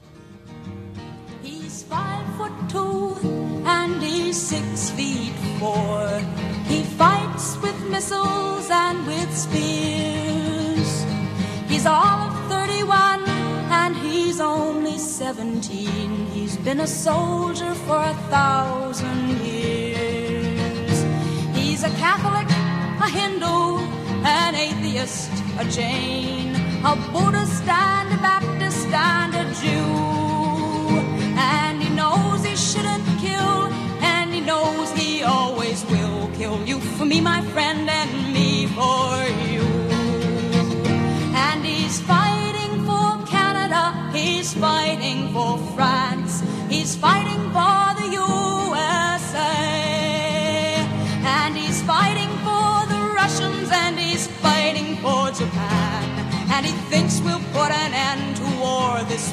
He's five foot two and he's six feet four. He fights with missiles and with spears. He's all of thirty-one and he's only seventeen. He's been a soldier for a thousand years. He's a Catholic, a Hindu, an atheist, a Jain, a Buddhist and a Baptist and a Jew. And he knows he shouldn't kill, and he knows he always will kill you for me, my friend, and me for you. And he's fighting for Canada, he's fighting for France, he's fighting for the U S A. And he's fighting for the Russians, and he's fighting for Japan. And he thinks we'll put an end to war this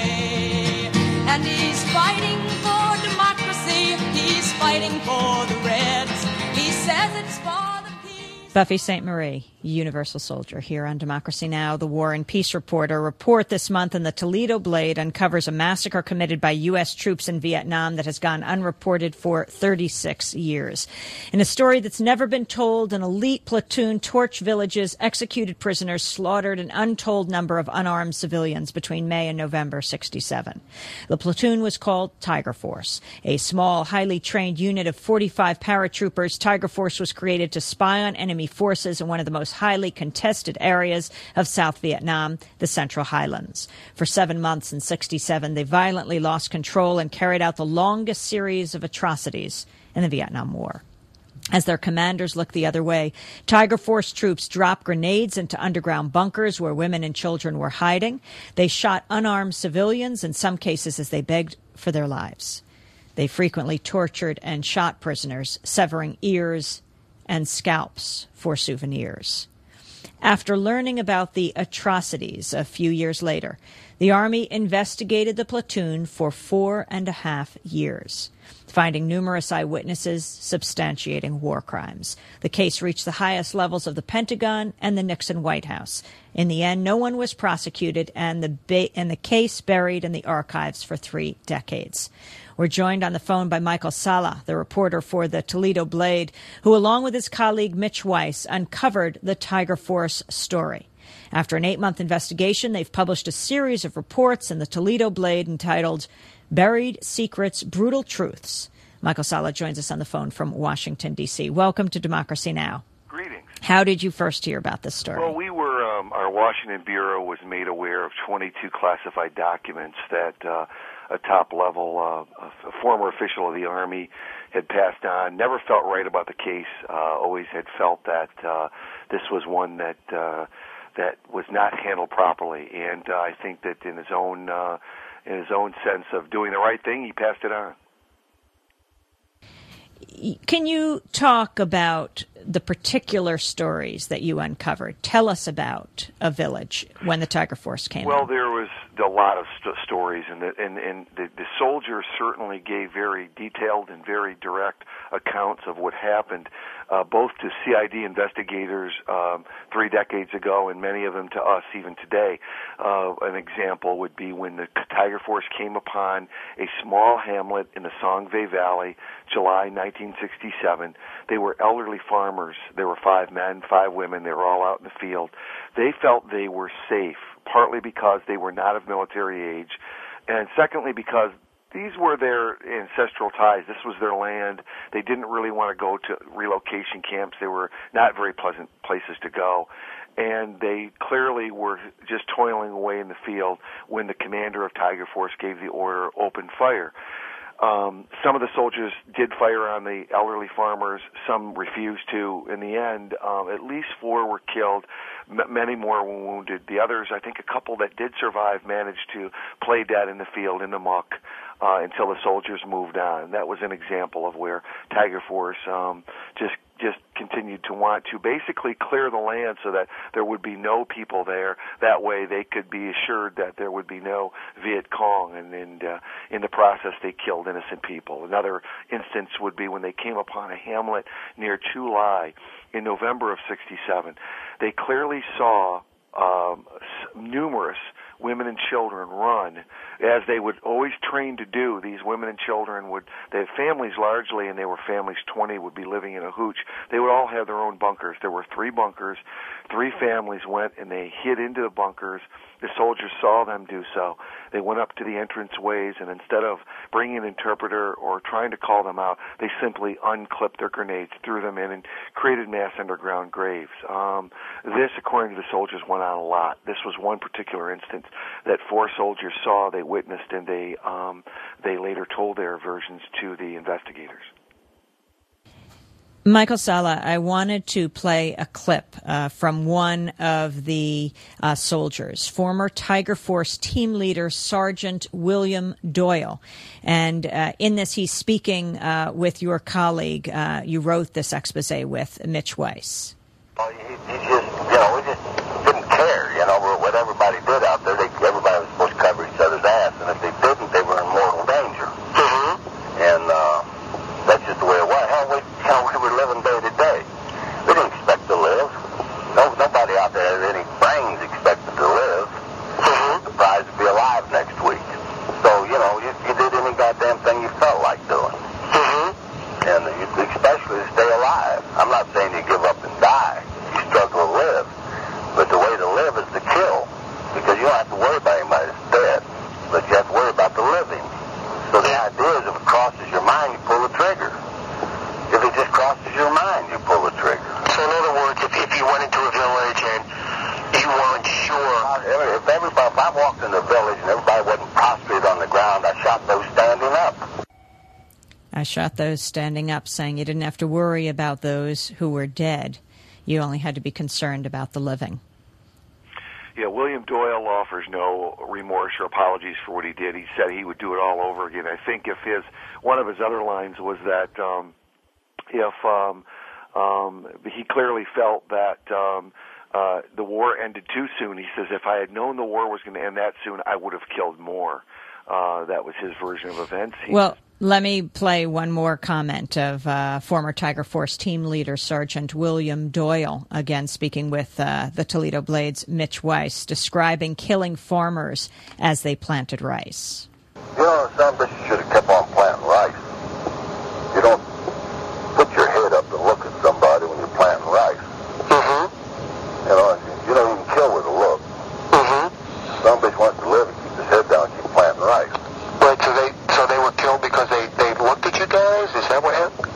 way. And he's fighting for democracy, he's fighting for the Reds. He says it's for the peace. Buffy Sainte Marie, Universal Soldier, here on Democracy Now!, the War and Peace Report. A report this month in the Toledo Blade uncovers a massacre committed by U S troops in Vietnam that has gone unreported for thirty-six years. In a story that's never been told, an elite platoon torched villages, executed prisoners, slaughtered an untold number of unarmed civilians between May and November sixty-seven. The platoon was called Tiger Force. A small, highly trained unit of forty-five paratroopers, Tiger Force was created to spy on enemy forces in one of the most highly contested areas of South Vietnam, the Central Highlands. For seven months in sixty-seven, they violently lost control and carried out the longest series of atrocities in the Vietnam War. As their commanders looked the other way, Tiger Force troops dropped grenades into underground bunkers where women and children were hiding. They shot unarmed civilians, in some cases as they begged for their lives. They frequently tortured and shot prisoners, severing ears and scalps for souvenirs. After learning about the atrocities a few years later, the Army investigated the platoon for four and a half years, finding numerous eyewitnesses substantiating war crimes. The case reached the highest levels of the Pentagon and the Nixon White House. In the end, no one was prosecuted, and the, ba- and the case buried in the archives for three decades. We're joined on the phone by Michael Sala, the reporter for the Toledo Blade, who, along with his colleague Mitch Weiss, uncovered the Tiger Force story. After an eight-month investigation, they've published a series of reports in the Toledo Blade entitled Buried Secrets, Brutal Truths. Michael Sala joins us on the phone from Washington, D C Welcome to Democracy Now! Greetings. How did you first hear about this story? Well, we were, um, our Washington Bureau was made aware of twenty-two classified documents that uh, a top-level uh, a former official of the Army had passed on. Never felt right about the case. Uh, always had felt that uh, this was one that uh, that was not handled properly. And uh, I think that in his own uh, in his own sense of doing the right thing, he passed it on. Can you talk about the particular stories that you uncovered? Tell us about a village when the Tiger Force came. Well, in. there was a lot of st- stories, and, the, and, and the, the soldiers certainly gave very detailed and very direct accounts of what happened, uh, both to C I D investigators um, three decades ago and many of them to us even today. Uh, an example would be when the Tiger Force came upon a small hamlet in the Songve Valley, July nineteen sixty-seven. They were elderly farmers. There were five men, five women. They were all out in the field. They felt they were safe, partly because they were not of military age. and secondly because these were their ancestral ties. This was their land. They didn't really want to go to relocation camps. They were not very pleasant places to go. And they clearly were just toiling away in the field when the commander of Tiger Force gave the order, open fire. Um, some of the soldiers did fire on the elderly farmers. Some refused to. In the end, um, at least four were killed. M- many more were wounded. The others, I think a couple that did survive, managed to play dead in the field, in the muck, uh, until the soldiers moved on. That was an example of where Tiger Force um, just just continued to want to basically clear the land so that there would be no people there. That way they could be assured that there would be no Viet Cong, and, and uh, in the process they killed innocent people. Another instance would be when they came upon a hamlet near Tu Lai in November of sixty-seven. They clearly saw um, numerous women and children run, as they would always train to do. These women and children would, they had families largely, and they were families, twenty would be living in a hooch. They would all have their own bunkers. There were three bunkers. Three families went and they hid into the bunkers. The soldiers saw them do so. They went up to the entranceways, and instead of bringing an interpreter or trying to call them out, they simply unclipped their grenades, threw them in, and created mass underground graves. Um, this, according to the soldiers, went on a lot. This was one particular instance that four soldiers saw, they witnessed, and they um, they later told their versions to the investigators. Michael Salla, I wanted to play a clip uh, from one of the uh, soldiers, former Tiger Force team leader Sergeant William Doyle. And uh, in this, he's speaking uh, with your colleague. Uh, you wrote this expose with, Mitch Weiss. Well, he, he just, you know, we just didn't care, you know, what everybody did out there. They, everybody was supposed to cover each other's ass, and if they didn't, they were in mortal danger. Mm-hmm. And uh, that's just the way it was. Hell, we, you know, we were living day to day. We didn't expect to live. No, nobody out there had any brains expected to live. Mm-hmm. Surprised to be alive next week. So, you know, you, you did any goddamn thing you felt like doing. Mm-hmm. And you, especially to stay alive. I'm not saying you give up and die. You struggle to live. But the way to live is to kill. Because you don't have to worry about anybody that's dead. But you have to worry about the living. So the idea is if it crosses your mind, you pull the trigger. If it just crosses your mind, you pull the trigger. So in other words, if, if you went into a village and you weren't sure... If everybody, if I walked in the village and everybody wasn't prostrate on the ground, I shot those standing up. I shot those standing up, saying you didn't have to worry about those who were dead. You only had to be concerned about the living. Yeah, William Doyle offers no remorse or apologies for what he did. He said he would do it all over again. I think if his one of his other lines was that um, if um, um, he clearly felt that um, uh, the war ended too soon. He says, if I had known the war was going to end that soon, I would have killed more. Uh, that was his version of events. He well, let me play one more comment of uh, former Tiger Force team leader Sergeant William Doyle, again speaking with uh, the Toledo Blade's Mitch Weiss, describing killing farmers as they planted rice. You know, some bitches should have kept on planting rice. You don't put your head up and look at somebody when you're planting rice. Mm-hmm. You know, you don't even kill with a look. Mm-hmm. Some bitch wants to live and keep his head down and keep planting rice. Wait, so they so they were killed because they, they looked at you guys? Is that what happened?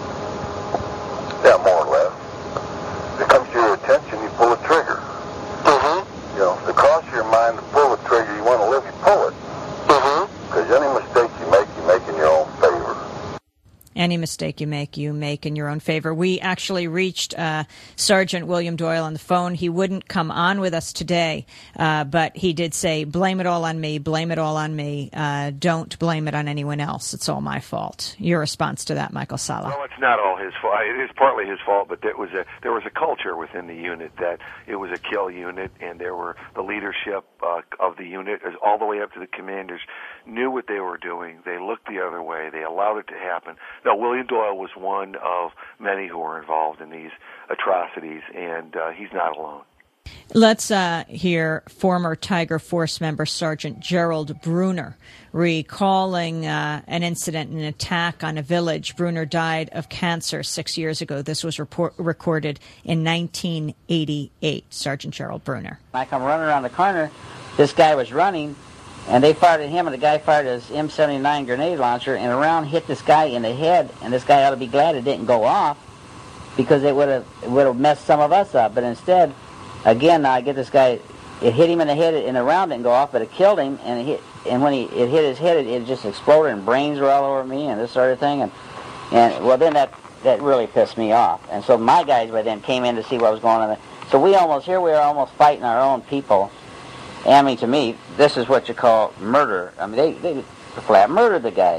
Yeah, more or less. If it comes to your attention, you pull the trigger. Mm-hmm. You know, if it crosses your mind to pull the trigger, you want to live, you pull it. Mm-hmm. Because any mistake you make, you make in your own favor. Any mistake you make, you make in your own favor. We actually reached uh, Sergeant William Doyle on the phone. He wouldn't come on with us today, uh, but he did say, blame it all on me, blame it all on me. Uh, don't blame it on anyone else. It's all my fault. Your response to that, Michael Salla? Well, it's not all his fault. It is partly his fault, but there was a there was a culture within the unit that it was a kill unit, and there were the leadership uh, of the unit, all the way up to the commanders, knew what they were doing. They looked the other way. They allowed it to happen. Now, William Doyle was one of many who were involved in these atrocities, and uh, he's not alone. Let's uh, hear former Tiger Force member Sergeant Gerald Bruner recalling uh, an incident, an attack on a village. Bruner died of cancer six years ago. This was report- recorded in nineteen eighty-eight. Sergeant Gerald Bruner. I come running around the corner. This guy was running, And they fired at him, and the guy fired his M seventy-nine grenade launcher, and a round hit this guy in the head, and this guy ought to be glad it didn't go off, because it would have it would have messed some of us up. But instead, again, now I get this guy, it hit him in the head, and the round didn't go off, but it killed him, and it hit, and when he it hit his head, it, it just exploded, and brains were all over me, and this sort of thing, and and well, then that that really pissed me off, and so my guys by then came in to see what was going on. So we almost here we are almost fighting our own people. And I mean, to me, this is what you call murder. I mean, they they flat murdered the guy.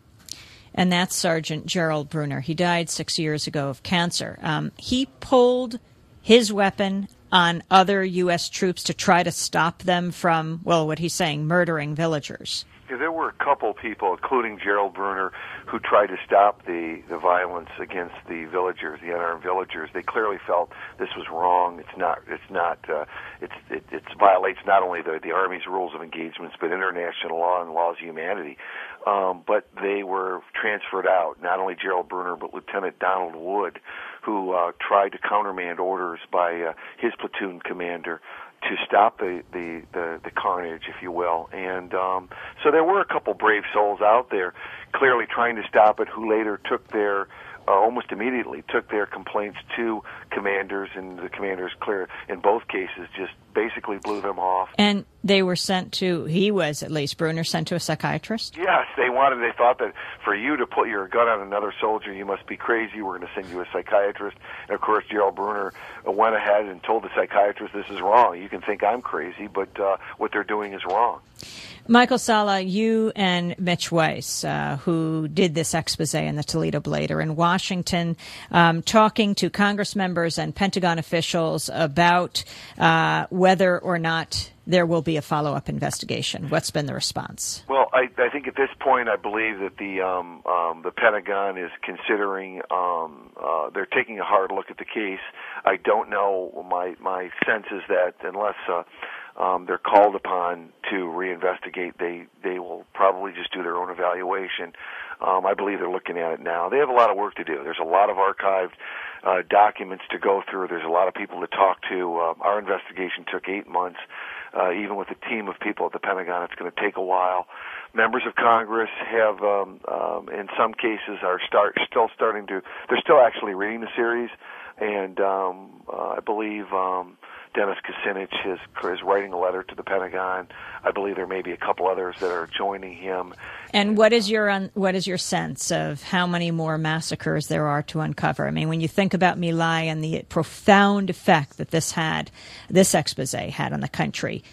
And that's Sergeant Gerald Brunner. He died six years ago of cancer. Um, he pulled his weapon on other U S troops to try to stop them from, well, what he's saying, murdering villagers. Yeah, there were a couple people, including Gerald Brunner, who tried to stop the, the violence against the villagers, the unarmed villagers. They clearly felt this was wrong. It's not. It's not. Uh, it's it it's violates not only the the Army's rules of engagements, but international law and laws of humanity. Um, but they were transferred out. Not only Gerald Brunner, but Lieutenant Donald Wood, who uh, tried to countermand orders by uh, his platoon commander to stop the, the, the, the carnage, if you will. And um, so there were a couple brave souls out there clearly trying to stop it, who later took their, uh, almost immediately, took their complaints to commanders, and the commanders, clear in both cases, just basically blew them off. And they were sent to, he was at least, Brunner, sent to a psychiatrist? Yes, they wanted, they thought that for you to put your gun on another soldier, you must be crazy, we're going to send you a psychiatrist. And of course, Gerald Brunner went ahead and told the psychiatrist, this is wrong. You can think I'm crazy, but uh, what they're doing is wrong. Michael Salla, you and Mitch Weiss, uh, who did this expose in the Toledo Blade, are in Washington um, talking to Congress members and Pentagon officials about uh, whether or not there will be a follow-up investigation. What's been the response? Well, I, I think at this point, I believe that the um, um, the Pentagon is considering, um, uh, they're taking a hard look at the case. I don't know. My my sense is that unless uh, um, they're called upon to reinvestigate, they they will probably just do their own evaluation. Um, I believe they're looking at it now. They have a lot of work to do. There's a lot of archived uh, documents to go through. There's a lot of people to talk to. Uh, our investigation took eight months. Uh, even with a team of people at the Pentagon, it's going to take a while. Members of Congress have, um, um, in some cases, are start still starting to. They're still actually reading the series, and um, uh, I believe um, Dennis Kucinich is, is writing a letter to the Pentagon. I believe there may be a couple others that are joining him. And what is your un- what is your sense of how many more massacres there are to uncover? I mean, when you think about My Lai and the profound effect that this had, this expose had on the country,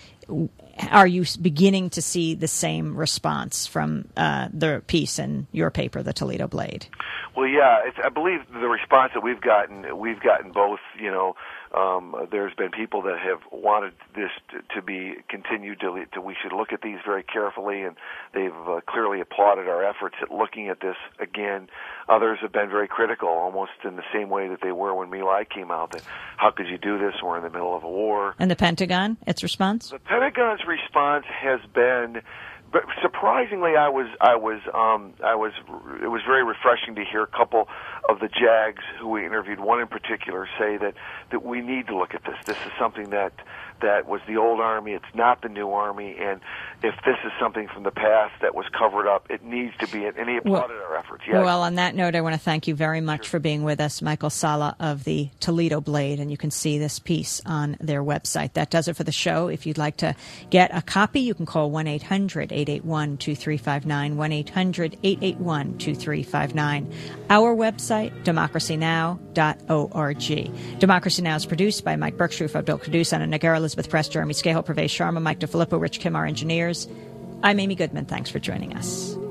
are you beginning to see the same response from uh, the piece in your paper, the Toledo Blade? Well, yeah, it's, I believe the response that we've gotten, we've gotten both, you know, um, there's been people that have wanted this to, to be continued, to, to we should look at these very carefully, and they've uh, clearly applauded our efforts at looking at this again. Others have been very critical, almost in the same way that they were when My Lai came out, that how could you do this? We're in the middle of a war. And the Pentagon, its response? The Pentagon's response has been, but surprisingly, I was, I was, um, I was. It was very refreshing to hear a couple of the JAGs who we interviewed, one in particular, say that that we need to look at this. This is something that that was the old Army. It's not the new Army, and if this is something from the past that was covered up, it needs to be. And he applauded well, our efforts. Yes. Well, on that note, I want to thank you very much sure. for being with us, Michael Salla of the Toledo Blade, and you can see this piece on their website. That does it for the show. If you'd like to get a copy, you can call one eight hundred eight eight one two three five nine, one eight hundred eight eight one two three five nine. Our website, democracy now dot org. Democracy Now! Is produced by Mike Berkshire, Abdul Kadus, Anna Nagar, Elizabeth Press, Jeremy Scahill, Pravesh Sharma, Mike DeFilippo, Rich Kim, our engineers. I'm Amy Goodman. Thanks for joining us.